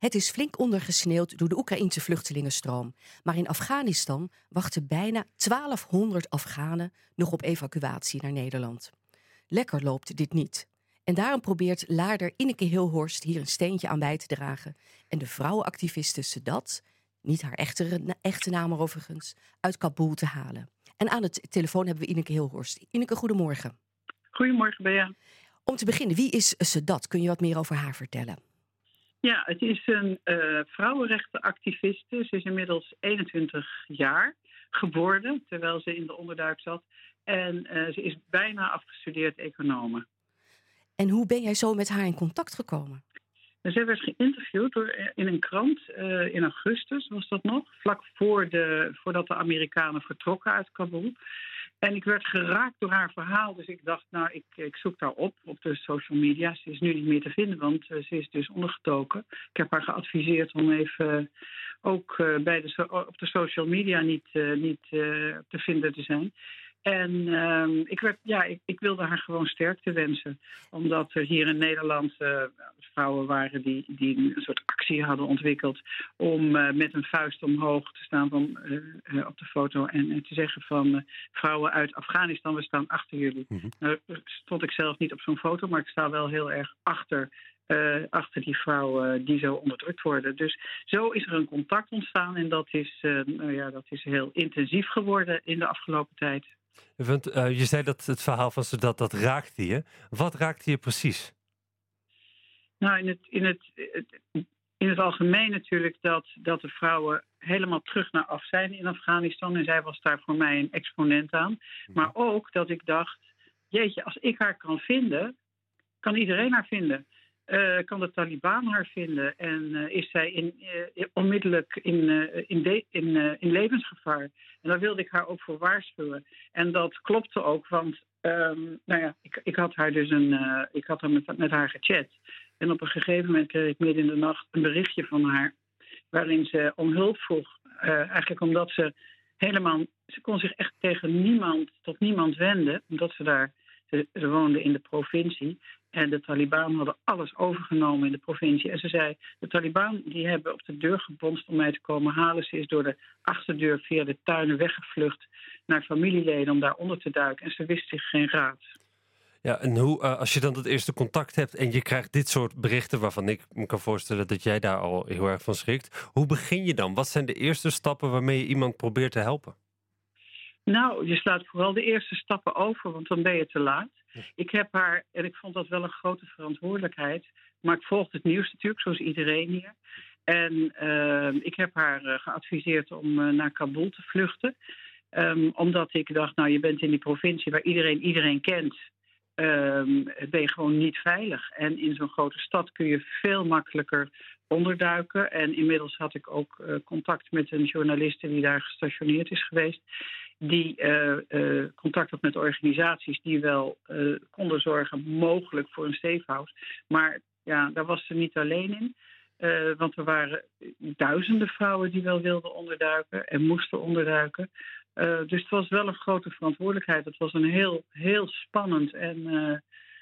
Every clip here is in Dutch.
Het is flink ondergesneeuwd door de Oekraïense vluchtelingenstroom. Maar in Afghanistan wachten bijna 1200 Afghanen nog op evacuatie naar Nederland. Lekker loopt dit niet. En daarom probeert Laarder Ineke Hilhorst hier een steentje aan bij te dragen. En de vrouwenactiviste Sedat, niet haar echte naam overigens, uit Kabul te halen. En aan de telefoon hebben we Ineke Hilhorst. Ineke, goedemorgen. Goedemorgen, Bea. Om te beginnen, wie is Sedat? Kun je wat meer over haar vertellen? Ja, het is een vrouwenrechtenactiviste. Ze is inmiddels 21 jaar geworden, terwijl ze in de onderduik zat. En ze is bijna afgestudeerd econome. En hoe ben jij zo met haar in contact gekomen? Zij werd geïnterviewd in een krant in augustus, was dat nog, vlak voordat de Amerikanen vertrokken uit Kabul. En ik werd geraakt door haar verhaal, dus ik dacht, nou, ik zoek haar op de social media. Ze is nu niet meer te vinden, want ze is dus ondergetoken. Ik heb haar geadviseerd om even ook op de social media niet te vinden te zijn. En ik wilde haar gewoon sterkte wensen. Omdat er hier in Nederland vrouwen waren die een soort actie hadden ontwikkeld om met een vuist omhoog te staan op de foto en te zeggen van vrouwen uit Afghanistan, we staan achter jullie. Mm-hmm. Nou, stond ik zelf niet op zo'n foto, maar ik sta wel heel erg achter die vrouwen die zo onderdrukt worden. Dus zo is er een contact ontstaan en dat is heel intensief geworden in de afgelopen tijd. Want je zei dat het verhaal van Sedat, dat raakte je. Wat raakte je precies? Nou, in het algemeen natuurlijk dat de vrouwen helemaal terug naar af zijn in Afghanistan. En zij was daar voor mij een exponent aan. Maar ook dat ik dacht, jeetje, als ik haar kan vinden, kan iedereen haar vinden. Kan de Taliban haar vinden en is zij onmiddellijk in levensgevaar. En daar wilde ik haar ook voor waarschuwen. En dat klopte ook, want ik had haar dus met haar gechat. En op een gegeven moment kreeg ik midden in de nacht een berichtje van haar waarin ze om hulp vroeg. Eigenlijk omdat ze kon zich echt tot niemand wenden, omdat ze woonde in de provincie. En de Taliban hadden alles overgenomen in de provincie. En ze zei, de Taliban die hebben op de deur gebonst om mij te komen halen. Ze is door de achterdeur via de tuinen weggevlucht naar familieleden om daar onder te duiken. En ze wist zich geen raad. Ja, en hoe, als je dan het eerste contact hebt en je krijgt dit soort berichten waarvan ik me kan voorstellen dat jij daar al heel erg van schrikt. Hoe begin je dan? Wat zijn de eerste stappen waarmee je iemand probeert te helpen? Nou, je slaat vooral de eerste stappen over, want dan ben je te laat. Ik heb haar, en ik vond dat wel een grote verantwoordelijkheid, maar ik volgde het nieuws natuurlijk, zoals iedereen hier. En ik heb haar geadviseerd om naar Kabul te vluchten. Omdat ik dacht, nou, je bent in die provincie waar iedereen kent, ben je gewoon niet veilig. En in zo'n grote stad kun je veel makkelijker onderduiken. En inmiddels had ik ook contact met een journaliste die daar gestationeerd is geweest. Die contact had met organisaties die wel konden zorgen mogelijk voor een safe house. Maar ja, daar was ze niet alleen in. Want er waren duizenden vrouwen die wel wilden onderduiken en moesten onderduiken. Dus het was wel een grote verantwoordelijkheid. Het was een heel, heel spannend en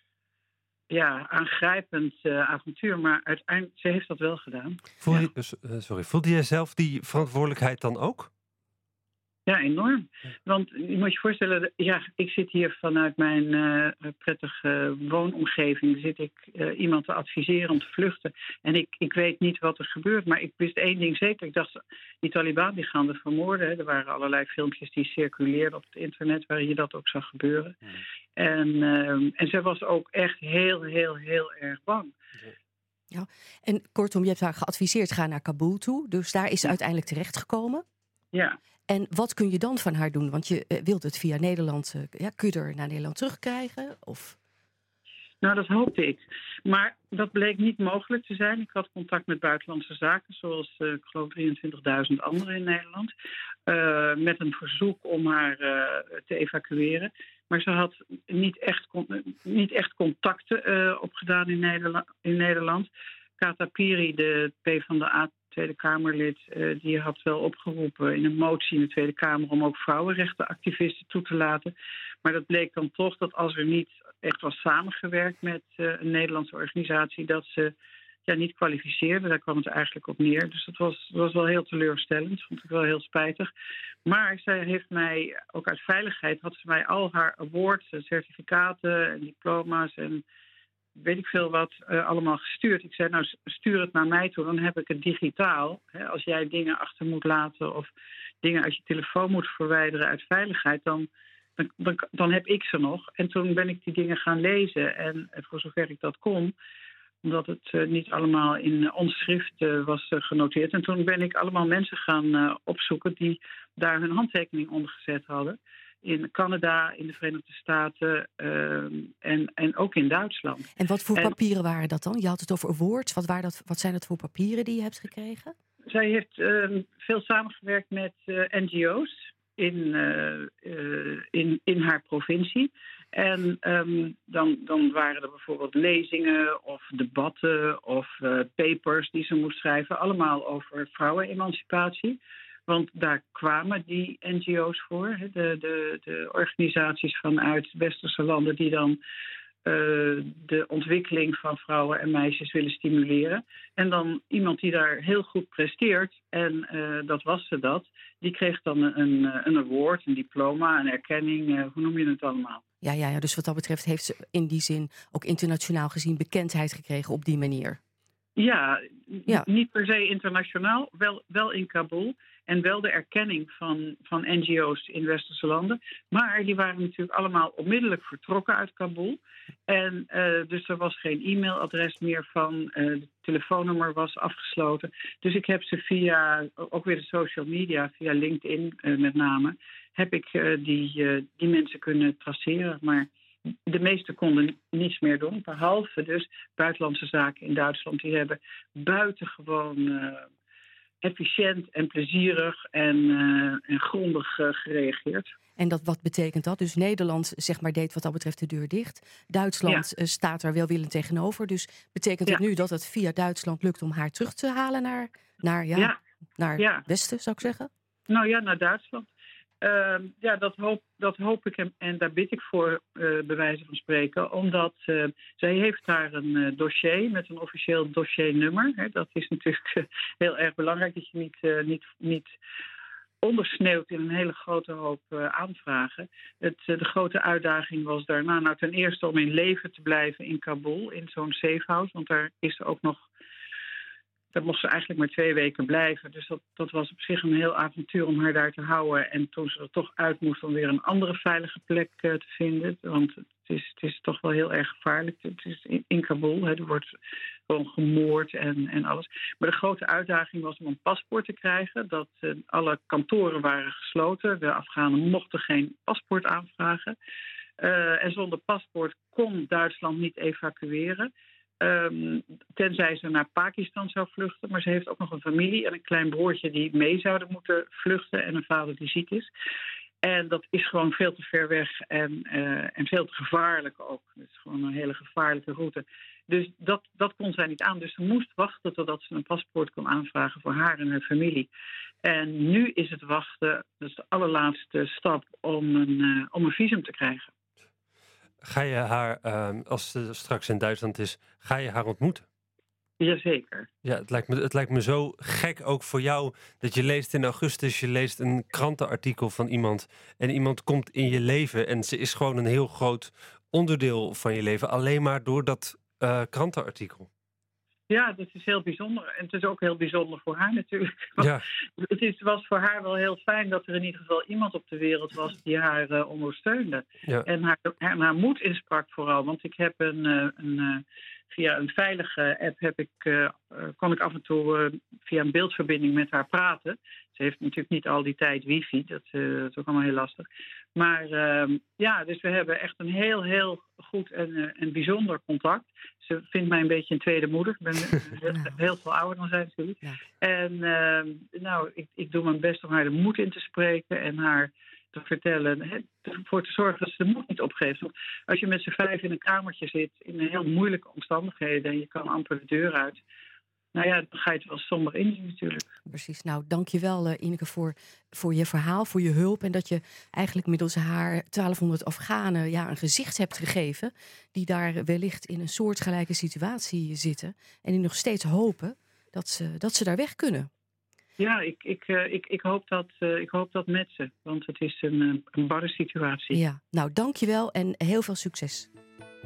aangrijpend avontuur. Maar uiteindelijk, ze heeft dat wel gedaan. Voelde jij zelf die verantwoordelijkheid dan ook? Ja, enorm. Want je moet je voorstellen, ik zit hier vanuit mijn prettige woonomgeving. Zit ik iemand te adviseren om te vluchten. En ik weet niet wat er gebeurt, maar ik wist één ding zeker. Ik dacht, die Taliban die gaan er vermoorden. Hè. Er waren allerlei filmpjes die circuleerden op het internet waarin je dat ook zag gebeuren. En zij was ook echt heel, heel, heel erg bang. Ja. En kortom, je hebt haar geadviseerd, ga naar Kabul toe. Dus daar is ze uiteindelijk terechtgekomen. Ja. En wat kun je dan van haar doen? Want je wilt het via Nederland, kun je er naar Nederland terugkrijgen? Of? Nou, dat hoopte ik. Maar dat bleek niet mogelijk te zijn. Ik had contact met buitenlandse zaken, zoals ik geloof 23.000 anderen in Nederland. Met een verzoek om haar te evacueren. Maar ze had niet echt contacten opgedaan in Nederland. Kata Piri, de PvdA Tweede Kamerlid, die had wel opgeroepen in een motie in de Tweede Kamer om ook vrouwenrechtenactivisten toe te laten. Maar dat bleek dan toch dat als er niet echt was samengewerkt met een Nederlandse organisatie, dat ze niet kwalificeerde. Daar kwam het eigenlijk op neer. Dus dat was wel heel teleurstellend. Vond ik wel heel spijtig. Maar zij heeft mij, ook uit veiligheid, had ze mij al haar awards en certificaten en diploma's en weet ik veel wat, allemaal gestuurd. Ik zei, nou stuur het naar mij toe, dan heb ik het digitaal. Hè, als jij dingen achter moet laten of dingen uit je telefoon moet verwijderen uit veiligheid, dan heb ik ze nog. En toen ben ik die dingen gaan lezen. En voor zover ik dat kon, omdat het niet allemaal in ons schrift was genoteerd. En toen ben ik allemaal mensen gaan opzoeken die daar hun handtekening onder gezet hadden. In Canada, in de Verenigde Staten en ook in Duitsland. En wat voor papieren waren dat dan? Je had het over awards. Wat zijn dat voor papieren die je hebt gekregen? Zij heeft veel samengewerkt met NGO's in haar provincie. En dan waren er bijvoorbeeld lezingen of debatten of papers die ze moest schrijven. Allemaal over vrouwenemancipatie. Want daar kwamen die NGO's voor. De organisaties vanuit westerse landen die dan de ontwikkeling van vrouwen en meisjes willen stimuleren. En dan iemand die daar heel goed presteert, en dat was ze dat, die kreeg dan een award, een diploma, een erkenning, hoe noem je het allemaal? Ja, dus wat dat betreft heeft ze in die zin ook internationaal gezien bekendheid gekregen op die manier. Ja, niet per se internationaal, wel in Kabul. En wel de erkenning van NGO's in westerse landen. Maar die waren natuurlijk allemaal onmiddellijk vertrokken uit Kabul. En dus er was geen e-mailadres meer van. Het telefoonnummer was afgesloten. Dus ik heb ze via, ook weer de social media, via LinkedIn met name, heb ik die mensen kunnen traceren. Maar de meesten konden niets meer doen. Behalve dus buitenlandse zaken in Duitsland. Die hebben buitengewoon efficiënt en plezierig en grondig gereageerd. En wat betekent dat? Dus Nederland, zeg maar, deed wat dat betreft de deur dicht. Duitsland staat er welwillend tegenover. Dus betekent het nu dat het via Duitsland lukt om haar terug te halen naar Westen, zou ik zeggen? Nou ja, naar Duitsland. Dat hoop ik en daar bid ik voor, bij wijze van spreken. Omdat zij heeft daar een dossier met een officieel dossiernummer. Hè. Dat is natuurlijk heel erg belangrijk, dat je niet ondersneeuwt in een hele grote hoop aanvragen. De grote uitdaging was daarna nou ten eerste om in leven te blijven in Kabul, in zo'n safehouse. Want daar is ook nog. Daar mocht ze eigenlijk maar 2 weken blijven. Dus dat was op zich een heel avontuur om haar daar te houden. En toen ze er toch uit moest om weer een andere veilige plek te vinden. Want het is toch wel heel erg gevaarlijk. Het is in Kabul. Er wordt gewoon gemoord en alles. Maar de grote uitdaging was om een paspoort te krijgen. Dat alle kantoren waren gesloten. De Afghanen mochten geen paspoort aanvragen. En zonder paspoort kon Duitsland niet evacueren. Tenzij ze naar Pakistan zou vluchten. Maar ze heeft ook nog een familie en een klein broertje die mee zouden moeten vluchten. En een vader die ziek is. En dat is gewoon veel te ver weg en veel te gevaarlijk ook. Het is gewoon een hele gevaarlijke route. Dus dat kon zij niet aan. Dus ze moest wachten totdat ze een paspoort kon aanvragen voor haar en haar familie. En nu is het wachten, dat is de allerlaatste stap om een visum te krijgen. Ga je haar, als ze straks in Duitsland is, ga je haar ontmoeten? Jazeker. Ja, het lijkt me zo gek ook voor jou dat je leest in augustus, je leest een krantenartikel van iemand en iemand komt in je leven en ze is gewoon een heel groot onderdeel van je leven, alleen maar door dat krantenartikel. Ja, dat is heel bijzonder. En het is ook heel bijzonder voor haar natuurlijk. Ja. Het was voor haar wel heel fijn dat er in ieder geval iemand op de wereld was die haar ondersteunde. Ja. En haar moed insprak vooral. Want ik heb via een veilige app kon ik af en toe via een beeldverbinding met haar praten. Ze heeft natuurlijk niet al die tijd wifi, dat is ook allemaal heel lastig. Maar dus we hebben echt een heel, heel goed en bijzonder contact. Ze vindt mij een beetje een tweede moeder. Ik ben heel veel ouder dan zij natuurlijk. Ja. En ik doe mijn best om haar de moed in te spreken en haar te vertellen, ervoor te zorgen dat ze de moed niet opgeeft. Want als je met z'n 5 in een kamertje zit, in heel moeilijke omstandigheden en je kan amper de deur uit, nou ja, dan ga je het wel somber in natuurlijk. Precies. Nou, dank je wel, Ineke, voor je verhaal, voor je hulp. En dat je eigenlijk middels haar 1200 Afghanen een gezicht hebt gegeven. Die daar wellicht in een soortgelijke situatie zitten. En die nog steeds hopen dat ze daar weg kunnen. Ja, ik hoop dat met ze. Want het is een barre situatie. Ja, nou, dank je wel en heel veel succes.